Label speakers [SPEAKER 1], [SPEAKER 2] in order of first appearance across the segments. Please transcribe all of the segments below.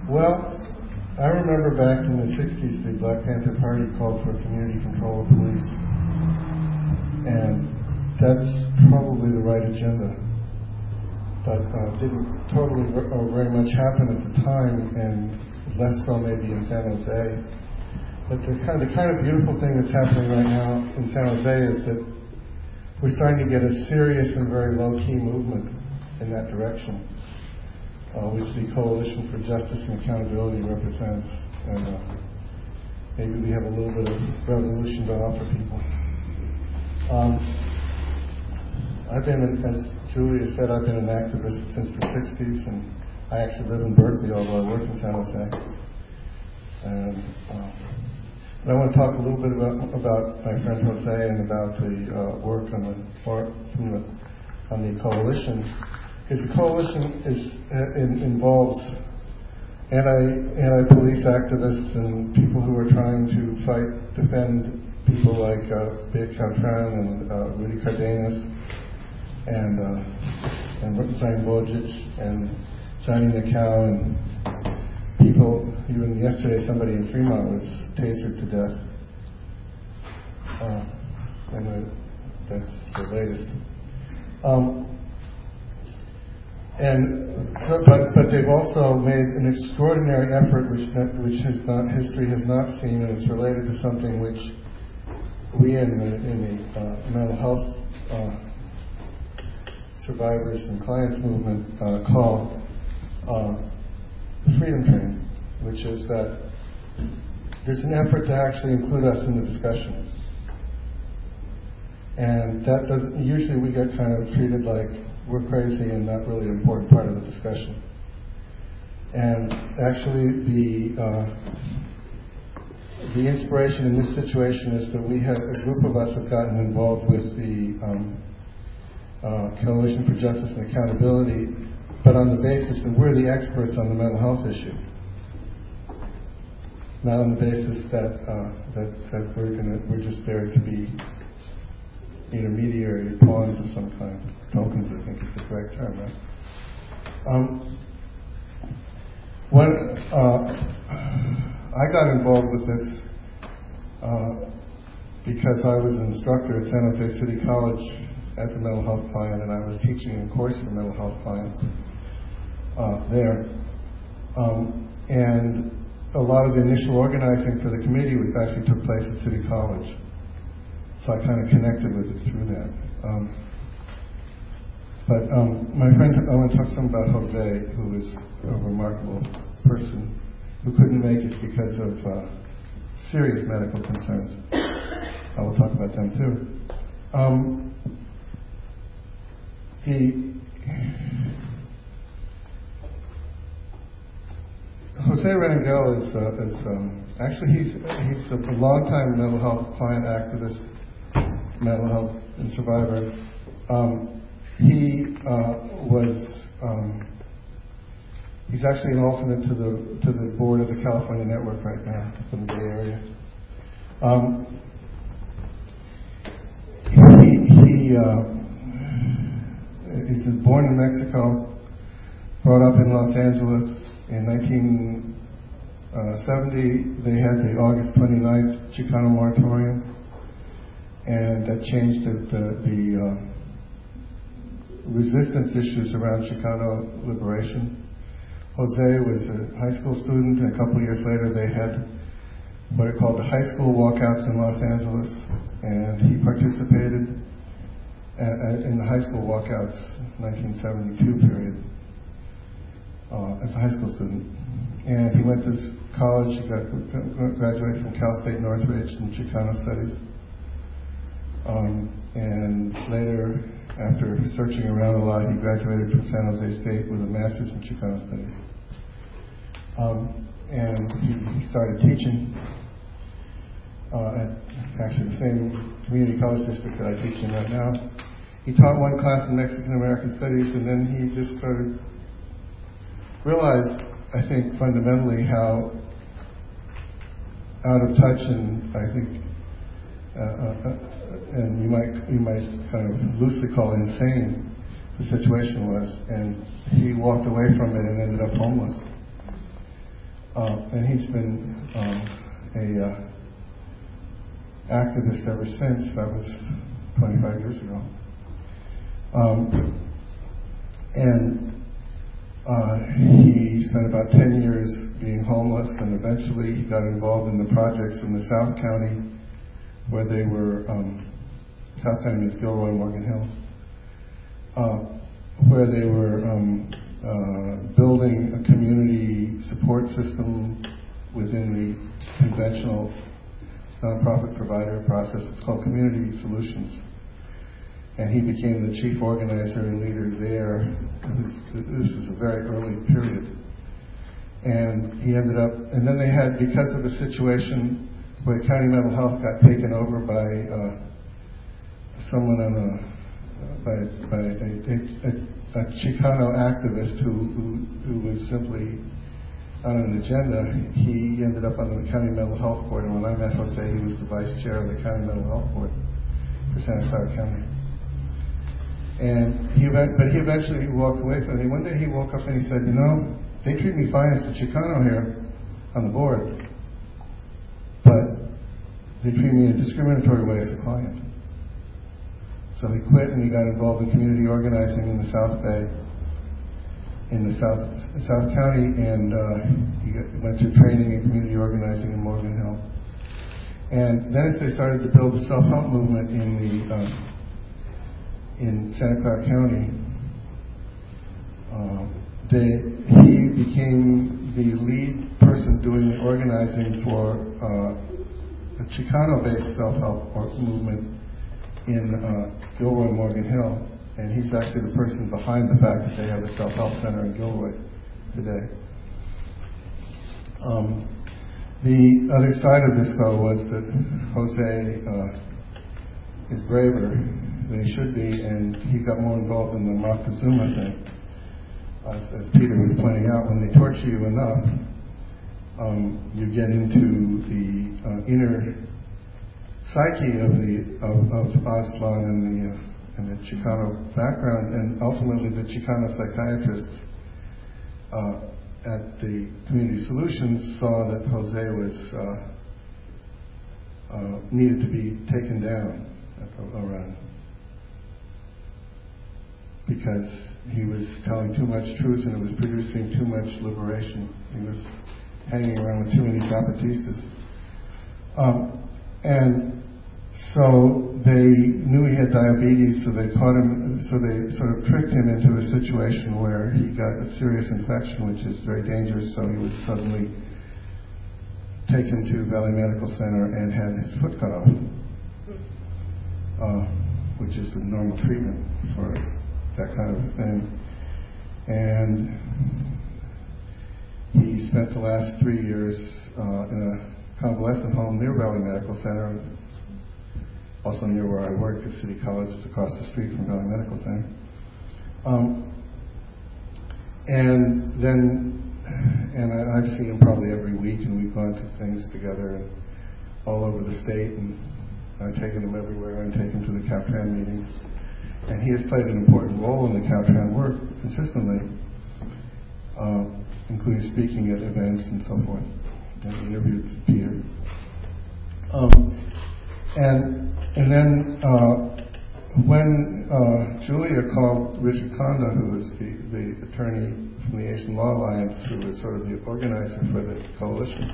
[SPEAKER 1] Well, I remember back in the 60s, the Black Panther Party called for community control of police. And that's probably the right agenda. But didn't totally very much happen at the time, and less so maybe in San Jose. But the kind of beautiful thing that's happening right now in San Jose is that we're starting to get a serious and very low-key movement in that direction, which the Coalition for Justice and Accountability represents. And maybe we have a little bit of revolution to offer people. I've been, as Julia said, I've been an activist since the 60s, and I actually live in Berkeley, although I work in San Jose. And I want to talk a little bit about my friend Jose and about the work on the coalition. Because the coalition involves anti-police activists and people who are trying to defend people like Beat Caltran and Rudy Cardenas and Zane Bojic and Johnny Nicao and people. Even yesterday, somebody in Fremont was tasered to death. And that's the latest. But they've also made an extraordinary effort, which history has not seen, and it's related to something which we in the mental health survivors and clients movement call the Freedom Train, which is that there's an effort to actually include us in the discussion. And that doesn't, usually we get kind of treated like we're crazy and not really an important part of the discussion. And actually the inspiration in this situation is that we have, a group of us have gotten involved with the Coalition for Justice and Accountability, but on the basis that we're the experts on the mental health issue. Not on the basis that we're just there to be intermediary pawns of some kind. Tokens, I think is the correct term, right? When I got involved with this because I was an instructor at San Jose City College as a mental health client, and I was teaching a course for mental health clients there. And a lot of the initial organizing for the committee actually took place at City College. So I kind of connected with it through that. But my friend, I want to talk some about Jose, who is a remarkable person who couldn't make it because of serious medical concerns. I will talk about them too. Jose Rangel is actually he's a longtime mental health client activist, mental health and survivor. He's actually an alternate to the board of the California Network right now from the Bay Area. He's born in Mexico, brought up in Los Angeles. In 1970, they had the August 29th Chicano moratorium, and that changed the resistance issues around Chicano liberation. Jose was a high school student, and a couple of years later they had what are called the high school walkouts in Los Angeles, and he participated in the high school walkouts 1972 period as a high school student. And he went to college, he graduated from Cal State Northridge in Chicano Studies. And later, after searching around a lot, he graduated from San Jose State with a master's in Chicano Studies. And he started teaching at actually the same community college district that I teach in right now. He taught one class in Mexican American Studies, and then he just realized, I think, fundamentally how out of touch and I think and you might kind of loosely call it insane the situation was, and he walked away from it and ended up homeless. and he's been a activist ever since. That was 25 years ago. And he spent about 10 years being homeless, and eventually he got involved in the projects in the South County, where they were, South County means Gilroy, Morgan Hill, where they were building a community support system within the conventional nonprofit provider process. It's called Community Solutions. And he became the chief organizer and leader there. This was a very early period. And he ended up, and then they had, because of a situation where county mental health got taken over by someone on a Chicano activist who was simply on an agenda. He ended up on the county mental health board, and when I met Jose, he was the vice chair of the county mental health board for Santa Clara County. And he eventually walked away from it. One day he woke up and he said, you know, they treat me fine as a Chicano here on the board, but they treat me in a discriminatory way as a client. So he quit and he got involved in community organizing in the South Bay, in the South County, and he went through training in community organizing in Morgan Hill. And then as they started to build the self-help movement in Santa Clara County, he became the lead person doing the organizing for a Chicano-based self-help movement in Gilroy, Morgan Hill, and he's actually the person behind the fact that they have a self-help center in Gilroy today. The other side of this, though, was that Jose is braver than he should be, and he got more involved in the Moctezuma thing. As Peter was pointing out, when they torture you enough, you get into the inner psyche of Aztlan and the Chicano background, and ultimately the Chicano psychiatrists at the Community Solutions saw that Jose was needed to be taken down around, because he was telling too much truth and it was producing too much liberation. He was hanging around with too many Zapatistas. And so they knew he had diabetes, so they caught him, so they sort of tricked him into a situation where he got a serious infection, which is very dangerous, so he was suddenly taken to Valley Medical Center and had his foot cut off, which is the normal treatment for that kind of thing. And he spent the last 3 years in a convalescent home near Valley Medical Center, also near where I work at City College, it's across the street from Valley Medical Center. And I've seen him probably every week, and we've gone to things together and all over the state, and I've taken him everywhere and taken him to the Caltran meetings. And he has played an important role in the Caltran work consistently, including speaking at events and so forth. And interviewed Peter. And then when Julia called Richard Konda, who was the attorney from the Asian Law Alliance, who was sort of the organizer for the coalition,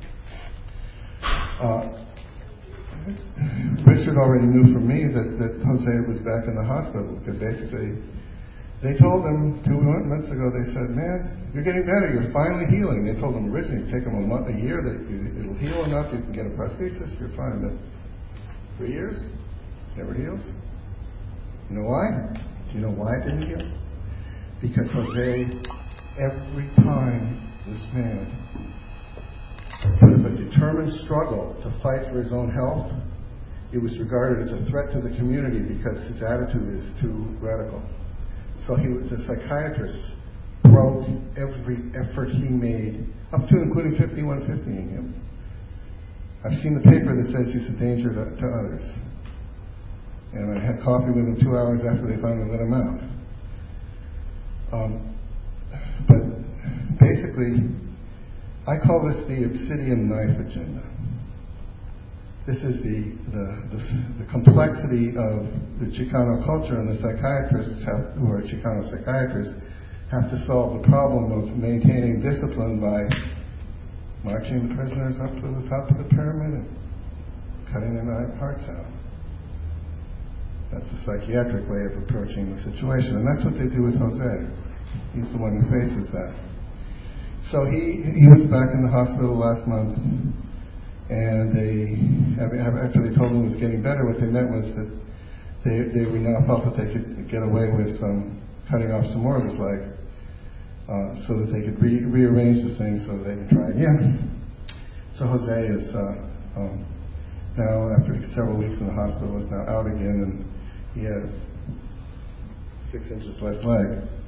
[SPEAKER 1] Richard already knew from me that Jose was back in the hospital, because basically they told him 2 months ago, they said, man, you're getting better, you're finally healing. They told him originally it'd take him a year, that it'll heal enough, you can get a prosthesis, you're fine. But 3 years, never heals. You know why? Do you know why it didn't heal? Because Jose, every time this man put up a determined struggle to fight for his own health, it was regarded as a threat to the community because his attitude is too radical. So he was a psychiatrist, broke every effort he made, up to including 5150ing him. I've seen the paper that says he's a danger to others. And I had coffee with him 2 hours after they finally let him out. But basically, I call this the obsidian knife agenda. This is the complexity of the Chicano culture, and the psychiatrists who are Chicano psychiatrists have to solve the problem of maintaining discipline by marching the prisoners up to the top of the pyramid and cutting their hearts out. That's the psychiatric way of approaching the situation, and that's what they do with Jose. He's the one who faces that. So he was back in the hospital last month, and after they told him he was getting better, what they meant was that they now felt that they could get away with cutting off some more of his leg, so that they could rearrange the thing so that they can try again. So Jose is now, after several weeks in the hospital, is now out again, and he has 6 inches less leg,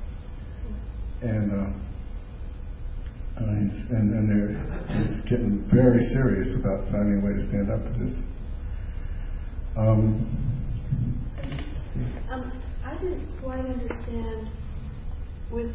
[SPEAKER 1] and he's getting very serious about finding a way to stand up to this.
[SPEAKER 2] I didn't quite understand with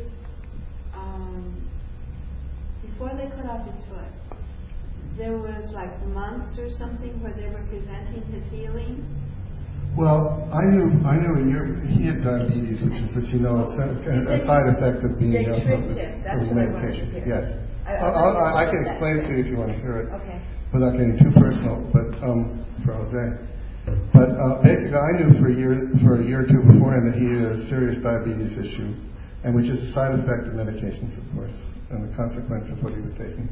[SPEAKER 2] before they cut off his foot, there was like months or something where they were preventing his healing.
[SPEAKER 1] Well, I knew he had diabetes, which is, as you know, a side effect of being
[SPEAKER 2] they tricked him. That's what
[SPEAKER 1] medication.
[SPEAKER 2] I wanted to hear.
[SPEAKER 1] Yes, I can explain it to you if you want to hear it,
[SPEAKER 2] okay,
[SPEAKER 1] without getting too personal. But for Jose, but basically, I knew for a year or two beforehand that he had a serious diabetes issue, and which is a side effect of medications, of course, and the consequence of what he was taking.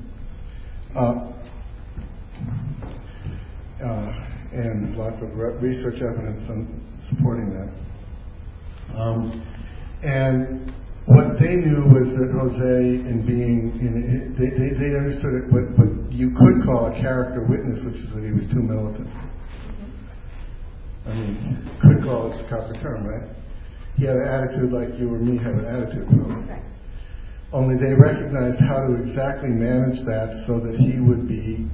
[SPEAKER 1] And there's lots of research evidence on supporting that. And what they knew was that Jose, they understood what you could call a character witness, which is that he was too militant. I mean, could call it the proper term, right? He had an attitude like you or me have an attitude, probably. Only they recognized how to exactly manage that so that he would be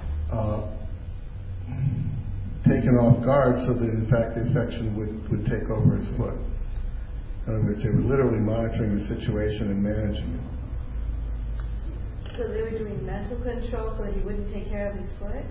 [SPEAKER 1] taken off guard, so that in fact the infection would take over his foot. In other words, they were literally monitoring the situation and managing it.
[SPEAKER 2] So they were doing mental control so that he wouldn't take care of his foot?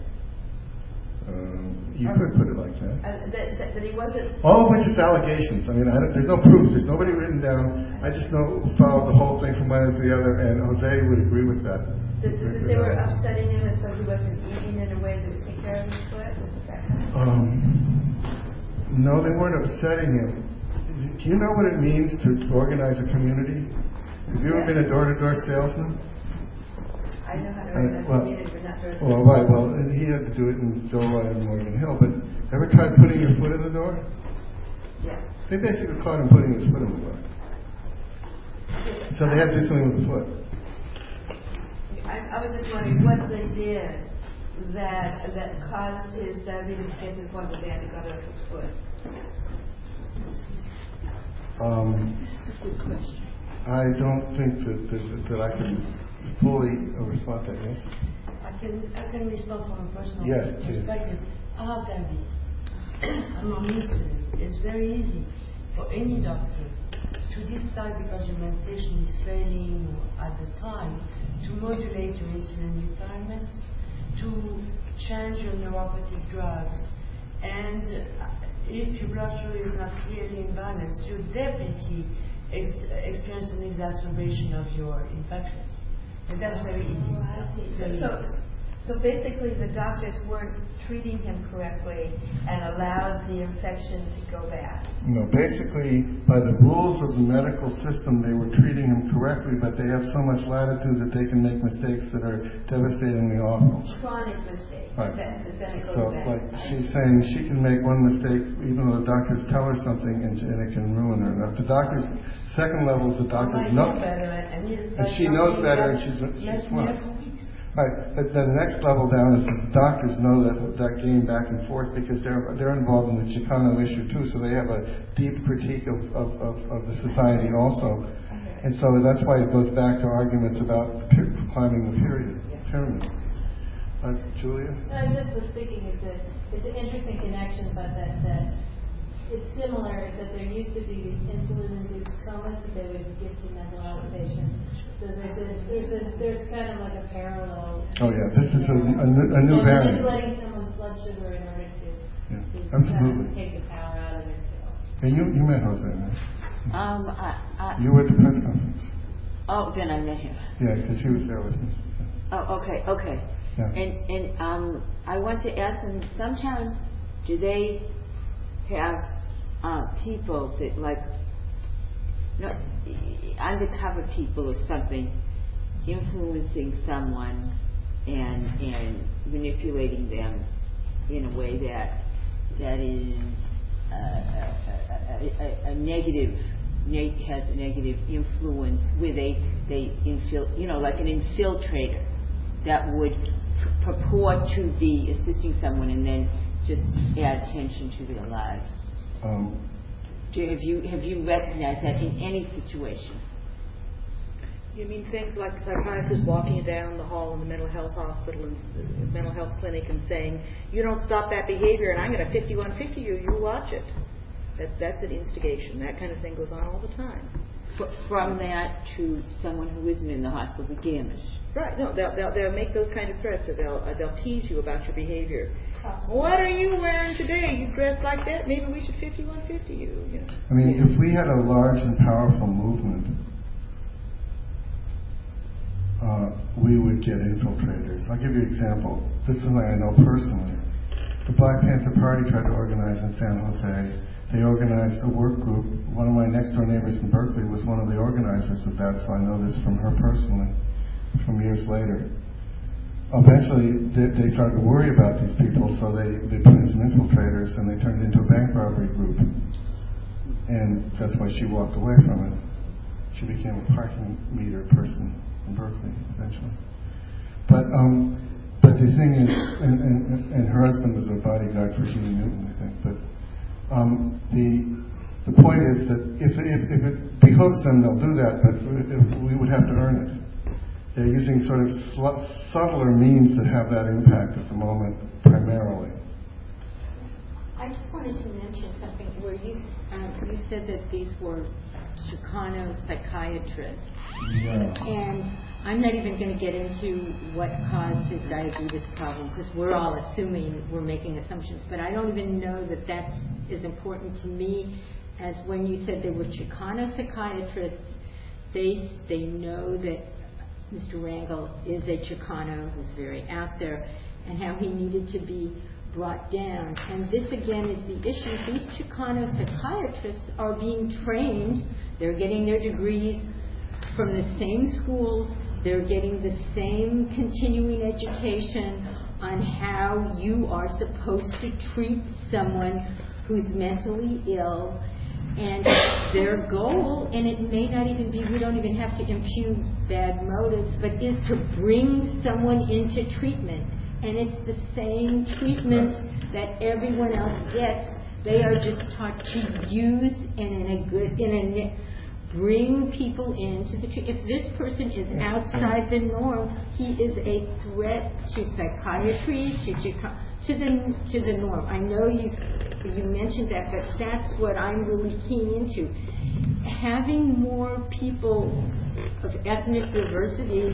[SPEAKER 1] You could put it like that.
[SPEAKER 2] That he wasn't...
[SPEAKER 1] All of which is allegations. I mean, there's no proof. There's nobody written down. I just followed the whole thing from one end to the other, and Jose would agree with that.
[SPEAKER 2] That they were upsetting him, and so he wasn't eating in a way that would take care of his foot? Was it that kind of...
[SPEAKER 1] No, they weren't upsetting him. Do you know what it means to organize a community? Have you ever been a door-to-door salesman?
[SPEAKER 2] I know how to organize a community, but not door-to-door.
[SPEAKER 1] Well, right. Well, he had to do it in Joe Roy and Morgan Hill. But ever tried putting your foot in the door?
[SPEAKER 2] Yeah.
[SPEAKER 1] They basically caught him putting his foot in the door. So they had to do something with the foot.
[SPEAKER 2] I was just wondering what they did that caused his diabetes to get to the point where they had to cut off his foot. That's a good question.
[SPEAKER 1] I don't think that I can fully respond to that. Yes?
[SPEAKER 3] I can respond from a personal
[SPEAKER 1] perspective.
[SPEAKER 3] I have diabetes. I'm used to it. It's very easy for any doctor to decide, because your medication is failing at the time, to modulate your insulin requirement, to change your neuropathic drugs, and if your blood sugar is not clearly imbalanced, you definitely experience an exacerbation of your infections. And that's very easy.
[SPEAKER 2] Oh, I see. So basically the doctors weren't treating him correctly and allowed the infection to go back.
[SPEAKER 1] No, basically, by the rules of the medical system, they were treating him correctly, but they have so much latitude that they can make mistakes that are devastatingly awful.
[SPEAKER 2] Chronic mistakes.
[SPEAKER 1] Right.
[SPEAKER 2] Then it goes
[SPEAKER 1] So,
[SPEAKER 2] back.
[SPEAKER 1] like she's saying, she can make one mistake, even though the doctors tell her something, and it can ruin her. Now, the doctors, second level is the doctors know better, and she knows better, and she's smart. Right, but the next level down is the doctors know that game back and forth, because they're involved in the Chicano issue too, so they have a deep critique of the society also, and so that's why it goes back to arguments about climbing the pyramid.
[SPEAKER 4] I
[SPEAKER 1] Julia?
[SPEAKER 4] just was thinking it's an interesting connection, but that it's similar, is that there used to be these insulin-induced comas that they would give to mental health patients. So there's kind of like a parallel.
[SPEAKER 1] Oh yeah, this is a new variant.
[SPEAKER 4] Manipulating someone's blood sugar in order to
[SPEAKER 1] absolutely
[SPEAKER 4] take the power out of their cells.
[SPEAKER 1] And you met Jose, right? You were at the press conference.
[SPEAKER 5] Oh, then I met him.
[SPEAKER 1] Yeah, because he was there with me.
[SPEAKER 5] Oh, okay.
[SPEAKER 1] Yeah.
[SPEAKER 5] And I want to ask them, sometimes do they have people that, like, undercover people or something, influencing someone and manipulating them in a way that is a negative, has a negative influence, where they like an infiltrator that would purport to be assisting someone and then just add attention to their lives. Have you recognized that in any situation?
[SPEAKER 6] You mean things like psychiatrists walking you down the hall in the mental health hospital and mental health clinic and saying, you don't stop that behavior and I'm going to 5150 you watch it. That's an instigation. That kind of thing goes on all the time.
[SPEAKER 5] From that to someone who isn't in the hospital damaged.
[SPEAKER 6] Right. No, they'll make those kind of threats. Or they'll tease you about your behavior. What are you wearing today? You dress like that? Maybe we should 5150 you.
[SPEAKER 1] I mean, if we had a large and powerful movement, we would get infiltrators. I'll give you an example. This is something I know personally. The Black Panther Party tried to organize in San Jose. They organized a work group. One of my next door neighbors in Berkeley was one of the organizers of that, so I know this from her personally, from years later. Eventually, they started to worry about these people, so they put in some infiltrators, and they turned it into a bank robbery group. And that's why she walked away from it. She became a parking meter person in Berkeley, eventually. But the thing is, and her husband was a bodyguard for Huey Newton, I think, but the point is that if it behooves them, they'll do that, but we would have to earn it. They're using sort of subtler means that have that impact at the moment, primarily.
[SPEAKER 4] I just wanted to mention something where you said that these were Chicano psychiatrists.
[SPEAKER 1] Yeah.
[SPEAKER 4] And I'm not even going to get into what caused his diabetes problem, because we're all assuming, we're making assumptions, but I don't even know that that's as important to me as when you said they were Chicano psychiatrists. They know that Mr. Rangel is a Chicano who's very out there, and how he needed to be brought down. And this again is the issue. These Chicano psychiatrists are being trained, they're getting their degrees from the same schools, they're getting the same continuing education on how you are supposed to treat someone who's mentally ill. And their goal, and it may not even be, we don't even have to impugn bad motives, but is to bring someone into treatment. And it's the same treatment that everyone else gets. They are just taught to use and bring people into the treatment. If this person is outside the norm, he is a threat to psychiatry, to the norm. I know you mentioned that, but that's what I'm really keen into. Having more people of ethnic diversity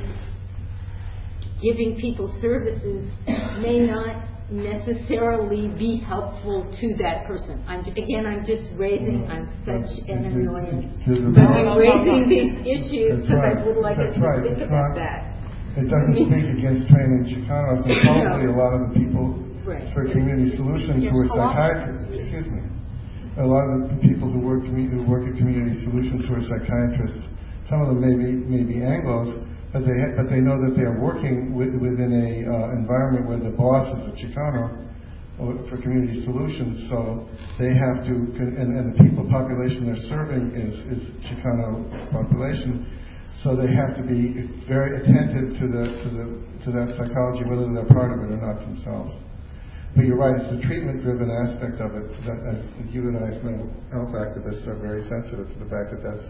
[SPEAKER 4] giving people services may not necessarily be helpful to that person. I'm just raising, I'm such an annoyance, but I'm raising these issues because I would like us to think about that.
[SPEAKER 1] It doesn't speak against training Chicanos, and probably a lot of the people for Community Solutions who are psychiatrists, a lot of the people who work at Community Solutions who are psychiatrists, some of them may be Anglos, but they know that they are working within a environment where the boss is a Chicano for Community Solutions, so they have to, and the people population they're serving is Chicano population, so they have to be very attentive to that psychology, whether they're part of it or not themselves. But you're right, it's the treatment-driven aspect of it that, as you and I, as mental health activists, are very sensitive to the fact that that's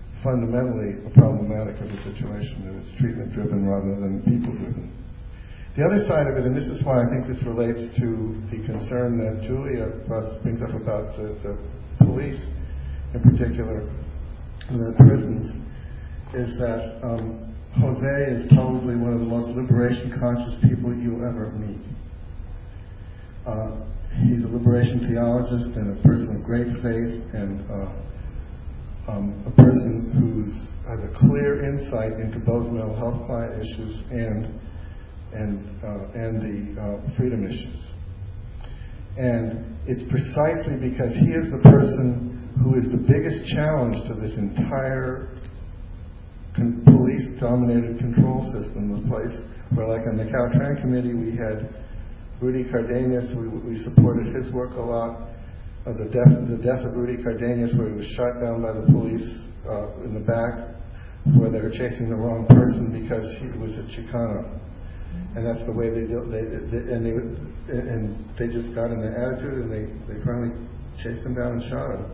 [SPEAKER 1] fundamentally a problematic of the situation, that it's treatment-driven rather than people-driven. The other side of it, and this is why I think this relates to the concern that Julia brings up about the police in particular, and the prisons, is that Jose is probably one of the most liberation-conscious people you'll ever meet. He's a liberation theologist and a person of great faith, and a person who has a clear insight into both mental health client issues and the freedom issues. And it's precisely because he is the person who is the biggest challenge to this entire police-dominated control system of place, where, like on the Caltran committee, we had Rudy Cardenas. We supported his work a lot. The death of Rudy Cardenas, where he was shot down by the police in the back, where they were chasing the wrong person because he was a Chicano. And that's the way they just got in their attitude, and they finally chased him down and shot him.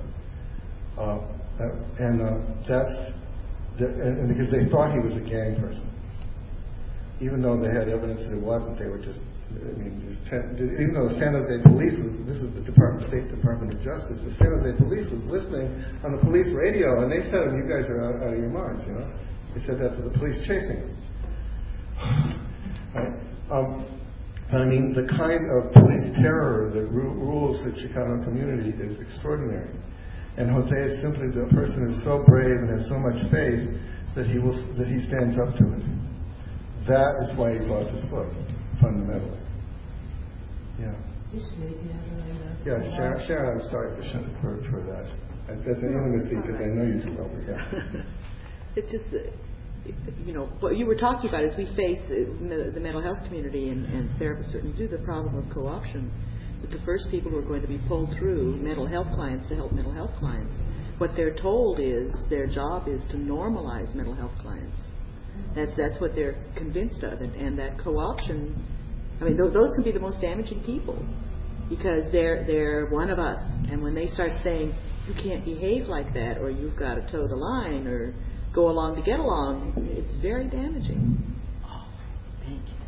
[SPEAKER 1] And because they thought he was a gang person, even though they had evidence that it wasn't. They were just, even though the San Jose Police this is the State Department of Justice, the San Jose Police was listening on the police radio, and they said, "You guys are out of your minds," you know. They said that to the police chasing him. Right? I mean, the kind of police terror that rules the Chicano community is extraordinary. And Jose is simply the person who's so brave and has so much faith that he stands up to it. That is why he's lost his foot, fundamentally. Yeah.
[SPEAKER 3] This lady,
[SPEAKER 1] Yeah, Sharon, I'm sorry for that. That's an intimacy because I know you too well. Yeah.
[SPEAKER 6] It's just, what you were talking about is we face the mental health community and therapists certainly do the problem of co-option. But the first people who are going to be pulled through mental health clients to help mental health clients, what they're told is their job is to normalize mental health clients. That's what they're convinced of, and that co-option. I mean, those can be the most damaging people because they're one of us, and when they start saying you can't behave like that, or you've got to toe the line, or go along to get along, it's very damaging.
[SPEAKER 5] Oh, thank you.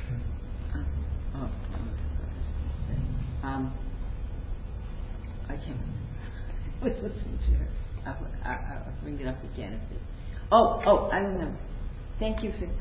[SPEAKER 5] I can't listen to her. I'll bring it up again. I remember. Thank you for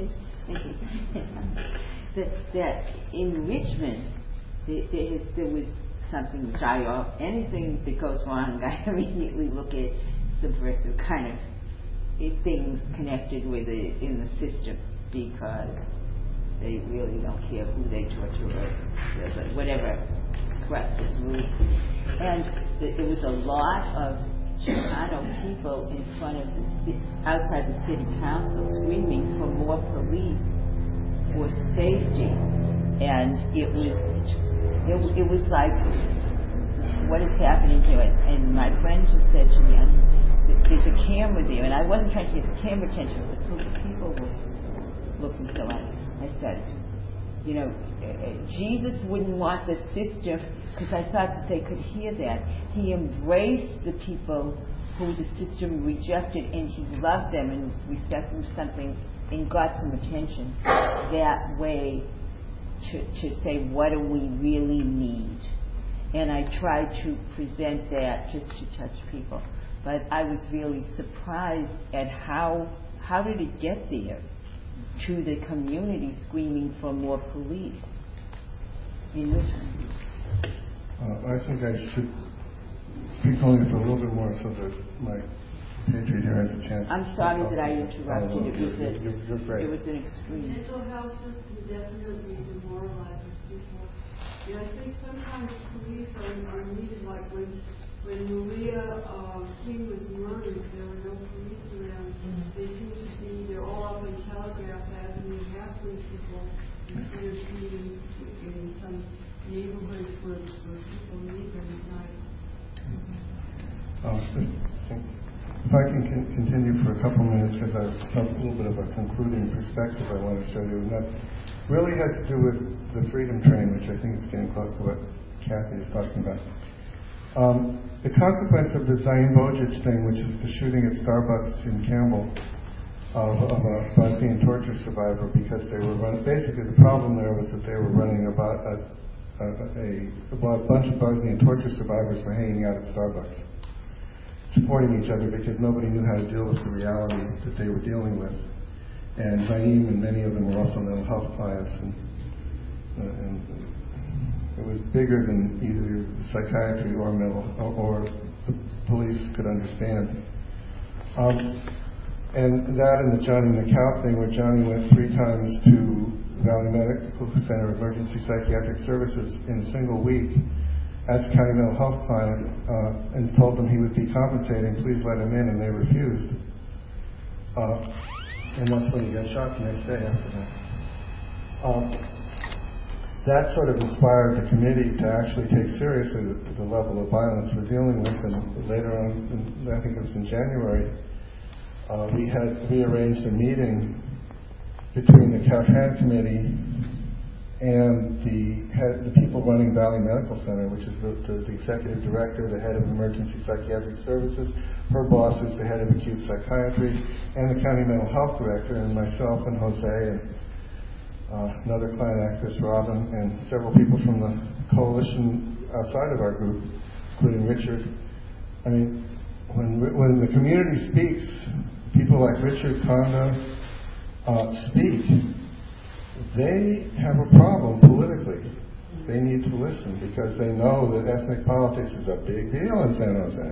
[SPEAKER 5] that in Richmond there was something which anything that goes wrong, I immediately look at subversive kind of things connected with it in the system because they really don't care who they torture or whatever correct this rule. And there was a lot of Chicano people in front of outside the city council screaming for more police for safety, and it was like, what is happening here? And my friend just said to me, there's a camera there, and I wasn't trying to get the camera attention, but so the people were looking so at it. I said, Jesus wouldn't want the system, because I thought that they could hear that. He embraced the people who the system rejected, and he loved them and respected them something and got some attention that way to say, what do we really need? And I tried to present that just to touch people. But I was really surprised at how did it get there to the community screaming for more police in Richmond.
[SPEAKER 1] I think I should speak only for a little bit more so that my patriot here has a chance.
[SPEAKER 5] I'm sorry that I interrupted.
[SPEAKER 1] You're great.
[SPEAKER 5] It was an extreme.
[SPEAKER 7] Mental health system definitely demoralizes people. And I think sometimes police are needed, like when Maria King was murdered, there were no police around. They seem to be, they're all up in Telegraph Avenue hassling people instead of being in some neighborhoods where people need them at night.
[SPEAKER 1] If I can continue for a couple minutes, because I have a little bit of a concluding perspective I want to show you, and that really has to do with the Freedom Train, which I think is getting close to what Kathy is talking about. The consequence of the Zain Bojic thing, which is the shooting at Starbucks in Campbell, of a Bosnian torture survivor because they were basically the problem there was that they were running about a bunch of Bosnian torture survivors were hanging out at Starbucks, supporting each other because nobody knew how to deal with the reality that they were dealing with. And Naeem and many of them were also mental health clients, and it was bigger than either psychiatry or the police could understand. And that and the Johnny McCow thing, where Johnny went 3 times to Valley Medical Center Emergency Psychiatric Services in a single week as a county mental health client, and told them he was decompensating, please let him in, and they refused. And that's when he got shot the next day after that. That sort of inspired the committee to actually take seriously the level of violence we're dealing with, and later on, I think it was in January, we had rearranged a meeting between the Calhoun Committee and the people running Valley Medical Center, which is the executive director, the head of emergency psychiatric services, her boss is the head of acute psychiatry, and the county mental health director, and myself and Jose and another client actress, Robin, and several people from the coalition outside of our group, including Richard. I mean, when the community speaks, people like Richard Kondo speak, they have a problem politically. They need to listen because they know that ethnic politics is a big deal in San Jose.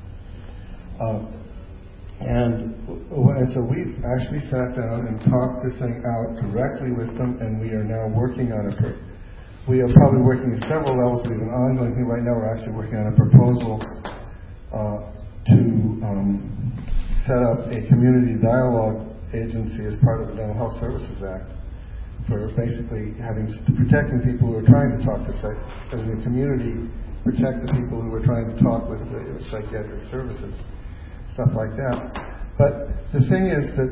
[SPEAKER 1] And so we actually sat down and talked this thing out directly with them, and we are now working on we are probably working at several levels. We have an ongoing thing right now. We're actually working on a proposal to set up a community dialogue agency as part of the Mental Health Services Act for basically protecting people who are trying to talk to as in the community, protect the people who are trying to talk with the psychiatric services, stuff like that. But the thing is that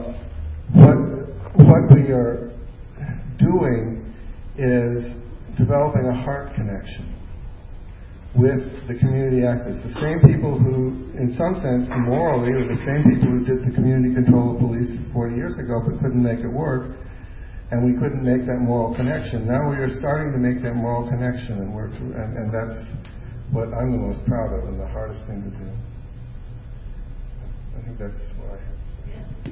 [SPEAKER 1] what we are doing is developing a heart connection with the community actors. The same people who, in some sense, morally, are the same people who did the community control of police 40 years ago but couldn't make it work, and we couldn't make that moral connection. Now we are starting to make that moral connection, and that's what I'm the most proud of and the hardest thing to do. I think that's what I have to say.